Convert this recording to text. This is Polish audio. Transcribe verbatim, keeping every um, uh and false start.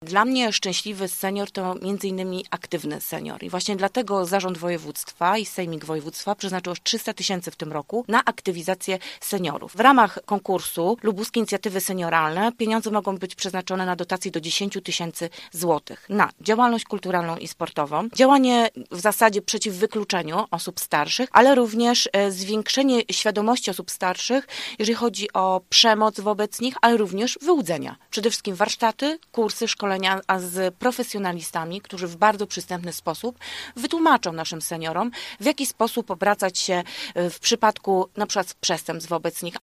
Dla mnie szczęśliwy senior to między innymi aktywny senior i właśnie dlatego Zarząd Województwa i Sejmik Województwa przeznaczył trzysta tysięcy w tym roku na aktywizację seniorów. W ramach konkursu Lubuskie Inicjatywy Senioralne pieniądze mogą być przeznaczone na dotacje do dziesięć tysięcy złotych na działalność kulturalną i sportową, działanie w zasadzie przeciw wykluczeniu osób starszych, ale również zwiększenie świadomości osób starszych, jeżeli chodzi o przemoc wobec nich, ale również wyłudzenia. Przede wszystkim warsztaty, kursy, szkolenia a z profesjonalistami, którzy w bardzo przystępny sposób wytłumaczą naszym seniorom, w jaki sposób obracać się w przypadku na przykład przestępstw wobec nich,